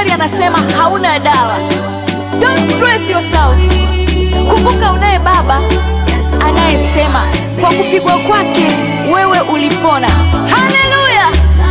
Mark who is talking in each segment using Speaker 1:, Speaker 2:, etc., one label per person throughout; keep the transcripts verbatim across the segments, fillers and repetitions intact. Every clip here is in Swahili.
Speaker 1: daktari anasema hauna dawa. Don't stress yourself. Kumbuka unaye baba anayesema kwa kupigwa kwake wewe ulipona. Hallelujah.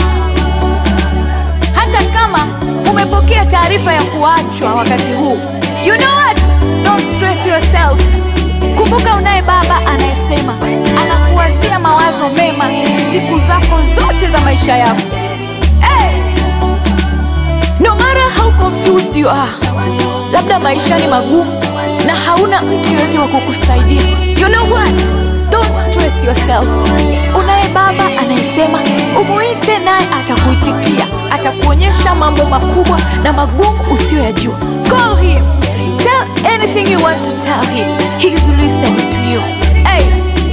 Speaker 1: Hata kama umepokea taarifa ya kuachwa wakati huu, you know what? Don't stress yourself. Kumbuka unaye baba anayesema anakuwazia mawazo mema siku zako zote za maisha yako. Hey! No matter how confused you are, labda maisha ni magumu na hauna mtu yote wa kukusaidia. You know what? Don't stress yourself. Unaye baba anayesema umuite naye atakuitikia, atakuonyesha mambo makubwa na magumu usiyoyajua. Call him. Tell anything you want to tell him. He's listening to you. Hey!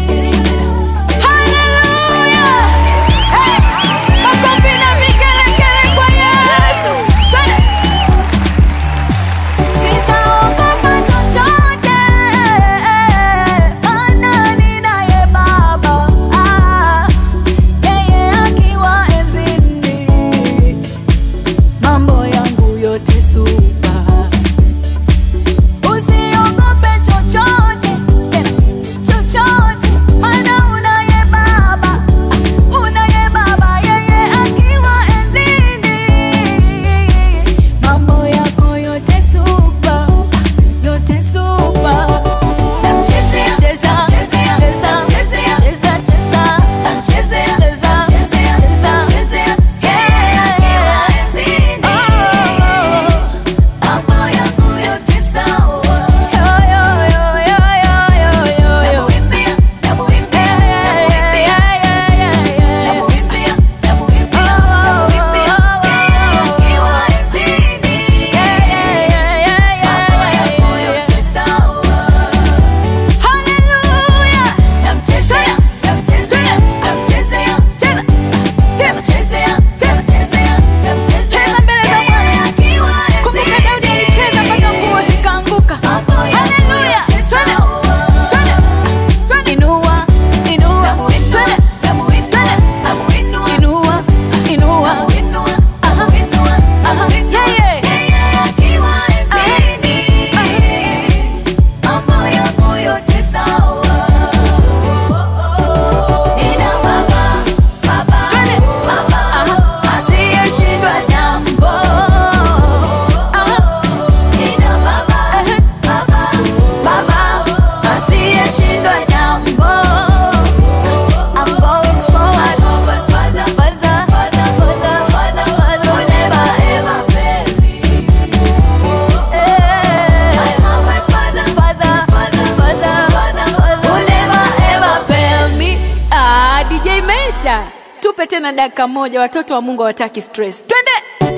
Speaker 1: Hallelujah! Hey! Makofi na vigelegele kwa Yesu. Twende! Sitaogopa chochote, maana ninaye baba. Ah, yeye akiwa enzini, mambo yangu yote super. Usiogope chochote, tena chochote, maana unaye baba, unaye baba, yeye akiwa enzini, mambo yako yote super, yote super. Namchezea, cheza, cheza, cheza, cheza, cheza, namchezea, cheza, cheza, cheza, yeye akiwa enzini, mambo yako yote sawa. Yo, yo, yo, yo, yo, yo, yo, yo. Namuimbia, namuimbia, namuimbia, namuimbia, namuimbia, namuimbia, yeye akiwa enzini, mambo yako yote sawa. Hallelujah. Namchezea, namchezea, namchezea, cheza, namchezea, namchezea, namchezea mbele za Bwana. Kumbuka Daudi alicheza mpaka nguo zikaanguka. Hallelujah. Twende, twende, twende. Inua, inua, twende, inua, inua, aha, aha, yeye, yeye akiwa enzini, mambo yako yote sawa. Nina baba, baba, baba, asiyeshindwa jambo. Aha. Nina baba, baba, baba, asiyeshindwa jambo. I'm going forward, further, further, further, further, further, further. Will never ever fail me. I have a father, father, father, father, father, father. Will never ever fail me. Ah, D J Mesha, tupe tena dakika moja, watoto wa Mungu hawataki stress. Twende!